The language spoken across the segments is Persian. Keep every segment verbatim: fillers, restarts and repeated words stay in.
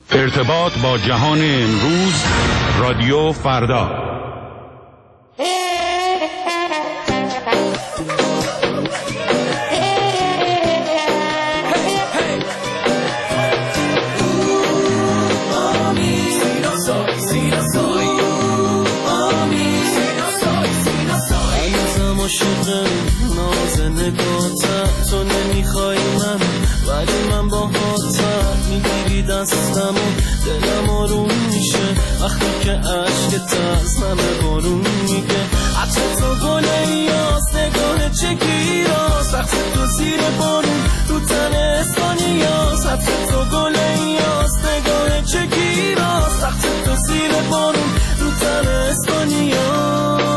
ارتباط با جهان امروز، رادیو فردا. تو نمیخوای من ولی من با هاتم میگیری دستم و دلم آروم میشه وقتی که عشقت از همه بارون میگه عطر تو گله یاست نگاه چگیراست وقتی تو زیر بارون رو تن اسپانیاست عطر تو گله یاست نگاه چگیراست وقتی تو زیر بارون رو تن اسپانیاست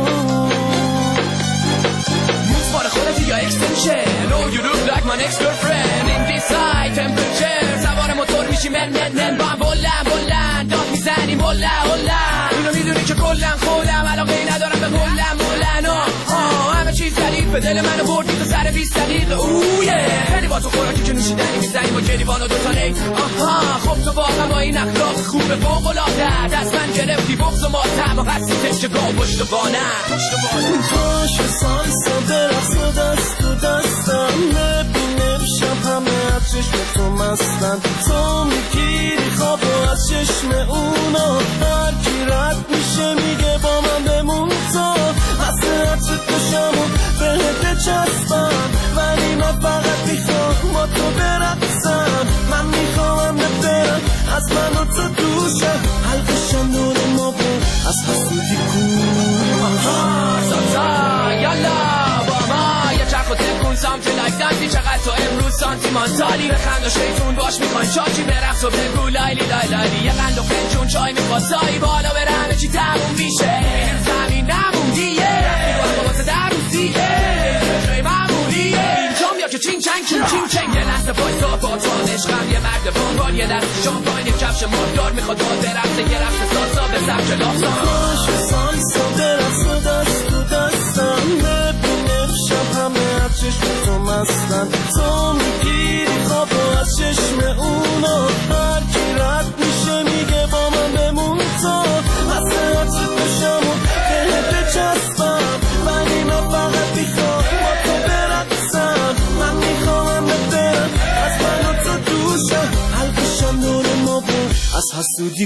یا extension. Oh you look like my next girlfriend in this high temperature. سوار موتور میشی من من من با هم بلند بلند داد میزنیم بلند بلند اینو میدونی که کلن خودم علاقه ای ندارم به بلند بلند آه همه چیز ردیف به دل منو بردی تو سر بیست دقیقه اویه خیلی با تو خوراکی که نوشیدنی میزنیم با گریبان و دوتا نی آها خب تو واقعا با این اخلاق خوبه فوق العاده دست من گرفتی بغض و ماتم و هستی تکه گاه پشت بانم پشت بانم پاش سالسا درخص و دست تو دستم نبینم شب همه از چشم تو مستن تو میگیری خواب و از چشم اونا هر کی رد میشه میگه با من بمون تو مسئلت شد بشم و بهت چسبم ولی من فقط میخوام با تو برقصم من میخوام ببرم از من و تو دوشم حلقشم دور ما بود از حسودی کن آها سانتا یالا و تکون سامتی لایک دانتی چقدر تو امروز سانتیمانتالی بخند و شیطون باش میخواین چاچی برقص و بگو لایلی لای لایلی یه قند و فنجون چای میخواستایی بالا بره همه چی تموم میشه این زمین نموندیه رفتی با واسه در روزیه جای معمولیه اینجام یا که چین چنگ چین چین چنگ یه لحظه بایستا با تو عشقم یه مرد بانبان یه دست شامپاین یه کفش ماردار میخواد با برقصه یه رقص سالسا به سبک لافسان باش سالسا برقص و دست تو دستم نبینم شب همه از چشم تو مستن تو میگیری خواب و از چشم اونا هر کی رد میشه میگه با من بمون تو مسئلت شد بشم و بهت چسبم ولی من فقط میخوام با تو برقصم من میخوام ببرم از من و تو دوشم حلقشم دور ما بود از حسودی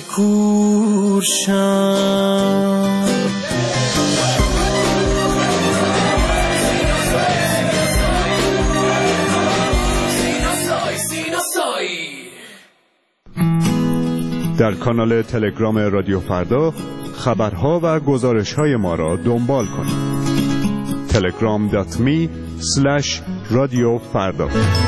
کورشم در کانال تلگرام رادیو فردا خبرها و گزارش‌های ما را دنبال کنید. تلگرام دات می اسلش رادیو فردا.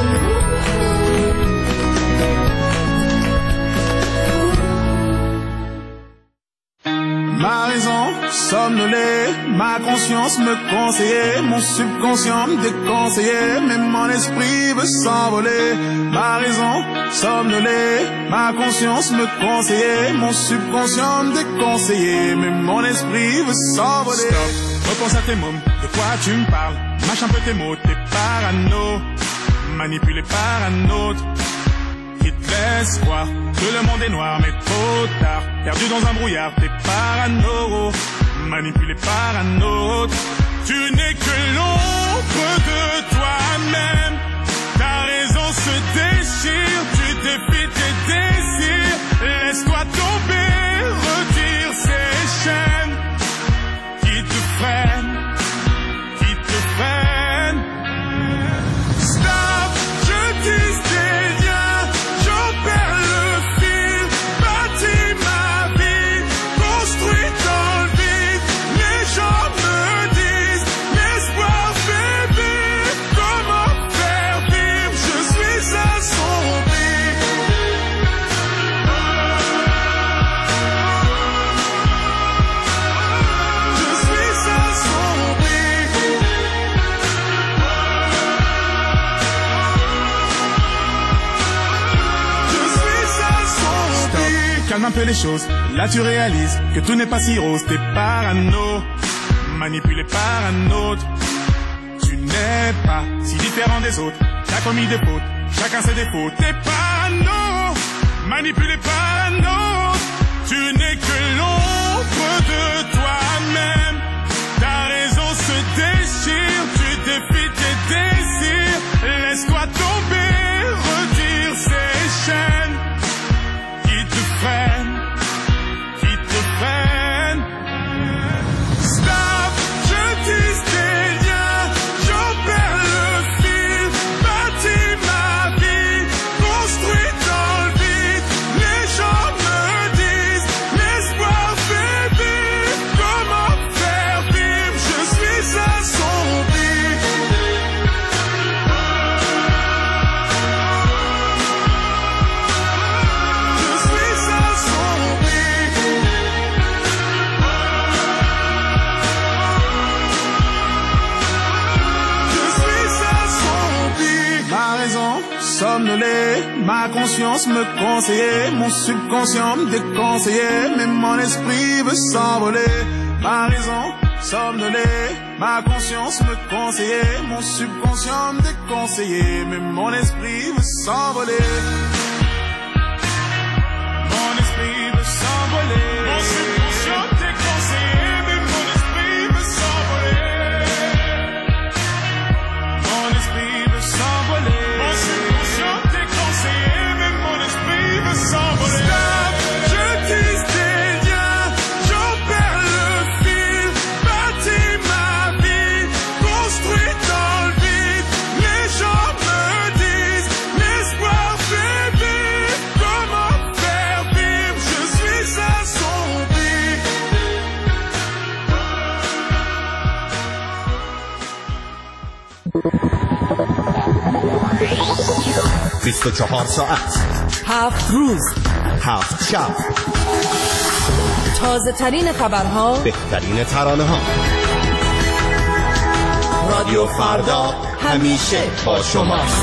Ma raison somnolée, ma conscience me conseillait, mon subconscient me déconseillait, même mon esprit veut s'envoler. Ma raison somnolée, ma conscience me conseillait, mon subconscient me déconseillait, même mon esprit veut s'envoler. Stop, repense à tes mômes, de quoi tu me parles? Mâche un peu tes mots, t'es parano, manipulé par un autre. Qui te laisse croire que le monde est noir mais trop tard. Perdu dans un brouillard, t'es parano, manipulé par un autre. Tu n'es que l'ombre de toi-même. Ta raison se déchire, tu défies tes désirs. Laisse-toi tomber, retire ces chaînes qui te freinent, qui te freinent. Stop, je dis des liens, j'en perds le fil, bâtis ma vie, construis dans le vide. Les gens me disent, l'espoir fait vivre, comment faire vivre, je suis assombri. Je suis assombri. Je suis assombri. Calme un peu les choses, là tu réalises que tout n'est pas si rose, t'es parano, manipulé par un autre. Tu n'es pas si différent des autres, t'as commis des fautes, chacun ses défauts, t'es parano, manipulé manipulé par un autre. Tu n'es que l'ombre de toi-même. Ta raison se déchire, tu défies tes désirs. Laisse-toi tomber, retire ces chaînes qui te freinent, qui te freinent. Stop, je tisse tes liens, j'en perds le fil. Bâtis ma vie, construis dans le vide. Les gens me disent, l'espoir fait vivre. Comment faire vivre, je suis un zombie. Je suis un zombie. Je suis un zombie. Ma raison somnolée, ma conscience me conseillait, mon subconscient me déconseillait, mais mon esprit veut s'envoler. Ma raison somnolée, ma conscience me conseillait, mon subconscient me déconseillait, mais mon esprit veut s'envoler. Mon esprit veut s'envoler. Mon subconscient déconseillé, mais mon esprit veut s'envoler. Mon esprit veut s'envoler. Mon subconscient déconseillé, mais mon esprit veut s'envoler. Stop, je tisse des liens, j'en perds le fil. Bâtis ma vie, construis dans le vide. Les gens me disent, l'espoir fait vivre. Comment faire vivre, je suis un zombie. بیست و چهار ساعت، هفت روز، هفت شب، تازه ترین خبرها، بهترین ترانه ها. رادیو فردا همیشه با شماست.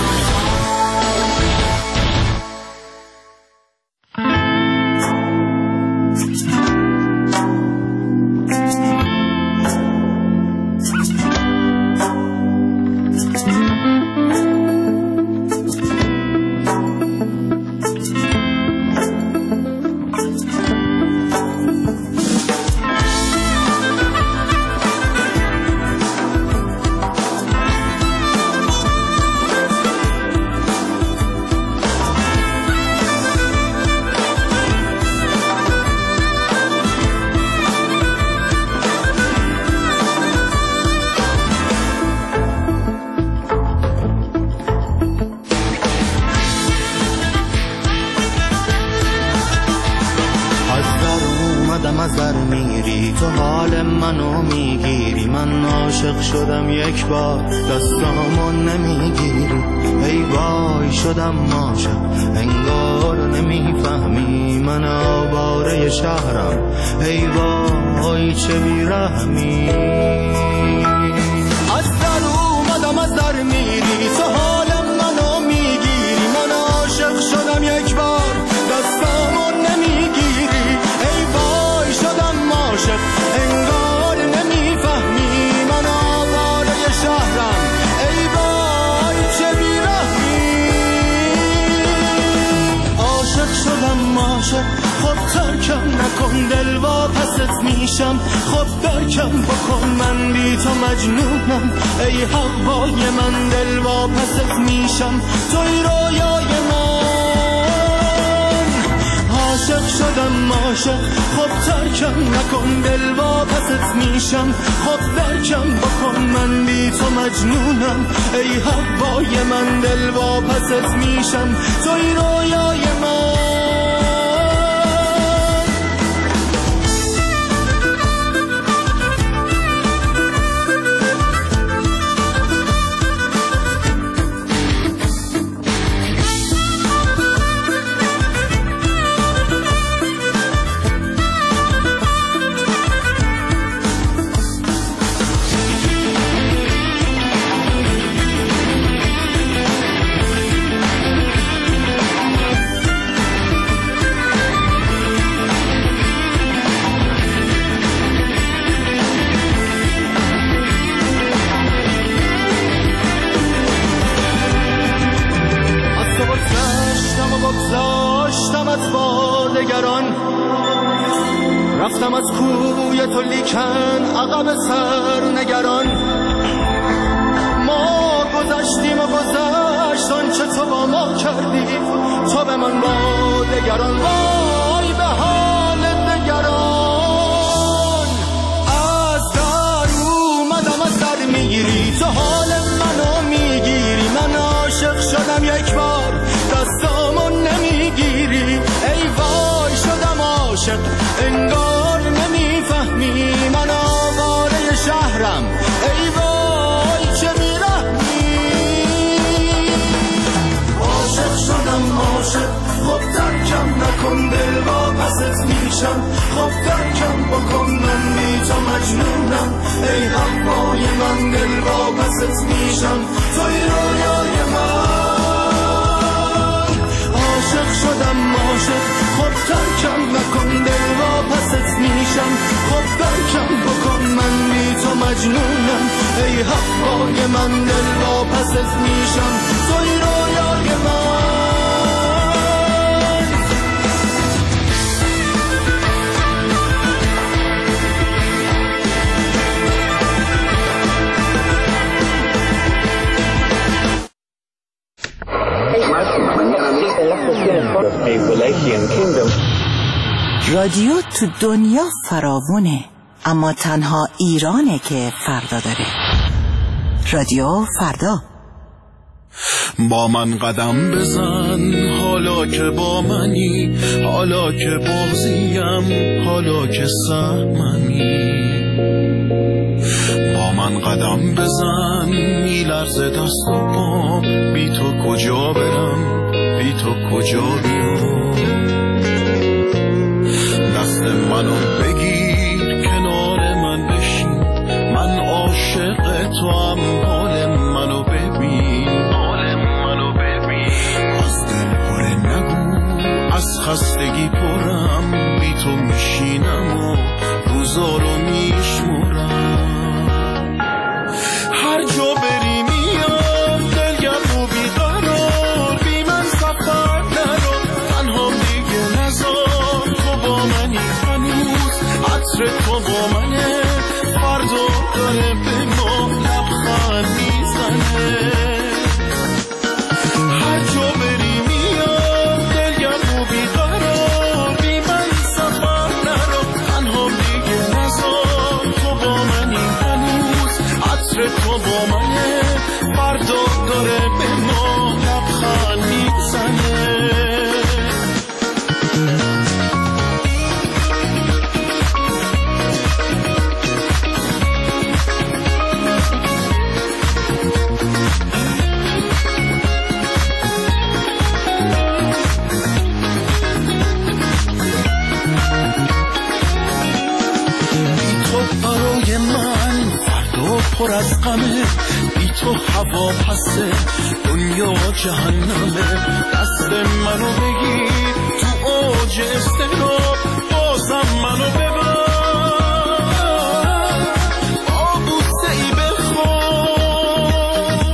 شدم یک بار دستامو نمیگیری، ای وای شدم عاشق انگار نمیفهمی، من آواره شهرم، ای وای چه بیرحمی. از در اومدم از در میری، تو حالم منو میگیری، من عاشق شدم یک بار دستامو نمیگیری، ای وای شدم عاشق انگار نمیفهمی، من آواره شهرم، ای وای چه بیرحمی. عاشق شدم عاشق، خب ترکم نکن دل واپست میشم، خب درکم بکن من بی تو مجنونم، ای هوای من دل واپست میشم، توی رویای من. عاشق شدم عاشق، خب ترکم نکن دل واپست میشم، خب درکم بکن من بی تو مجنونم، ای هوای من دل واپست میشم، توی رویای من. دگران. رفتم از کوی تو لیکن عقب سر نگران. ما گذشتیم و گذشت آنچه تو با ما کردی، تو به من با دگران. وای به حال دگران. از در اومدم از در میگیری، تو حال منو میگیری. من عاشق شدم یک بار دستامو نمیگیری. ای وای شدم عاشق انگار نمیفهمی. من آواره شهرم ای وای چه بیرحمی. عاشق شدم عاشق خب ترکم نکن دل با پست میشم. خب ترکم بکن من بی تو مجنونم. ای هوای من دل با پست میشم. توی رویای من عاشق شدم عاشق خب ترکم نکن دل با پست میشم. خب ترکم بکن من بی تو مجنونم. ای هوای من دل با پست میشم. توی رویای من رادیو تو دنیا فراوونه، اما تنها ایرانه که فردا داره. رادیو فردا. با من قدم بزن حالا که با منی، حالا که بازیم، حالا که سهممی. با من قدم بزن میلرزه دست و پام، بی تو کجا برم، بی تو کجا بیام. دست منو بگیر کنار من بشین، من عاشق تو هم، حال منو ببین، حال منو ببین. از دل پره نگو از خستگی پرم، بی تو میشینم و روزا رو میشمرم. هر جا بری میام دلگرم و بیقرار، بی من سفر نرو تنها دیگه نزار. تو با منی هنوز عطر تو با منه، فردا داره به ما لبخند میزنه. هر جا بری میام دلگرم و بیقرار، بی من سفر نرو تنها دیگه نزار. تو با منی هنوز عطر تو با منه، فردا داره به ما لبخند میزنه. پر از غمه، بی تو هوا پسه، دنیا جهنمه. دست منو بگیر تو اوج استراب، بازم منو ببر با بوسه ای بخواب.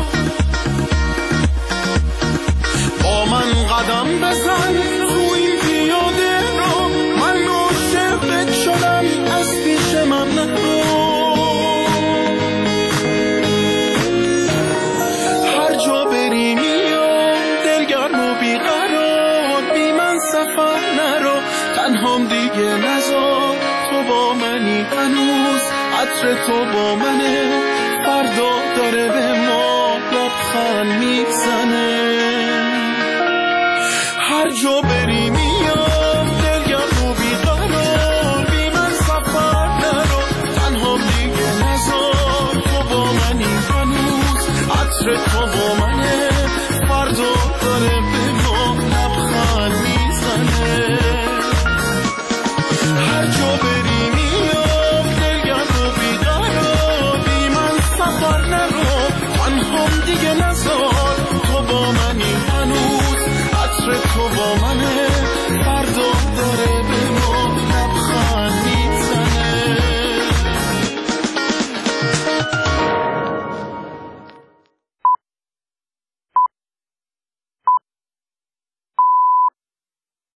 با من قدم بزن تو این پیاده رو، من عاشقت شدم از پیش من نرو. تنهام دیگه نزار، تو با منی هنوز عطر تو با منه، فردا داره به ما لبخند میزنه. هر جا بری می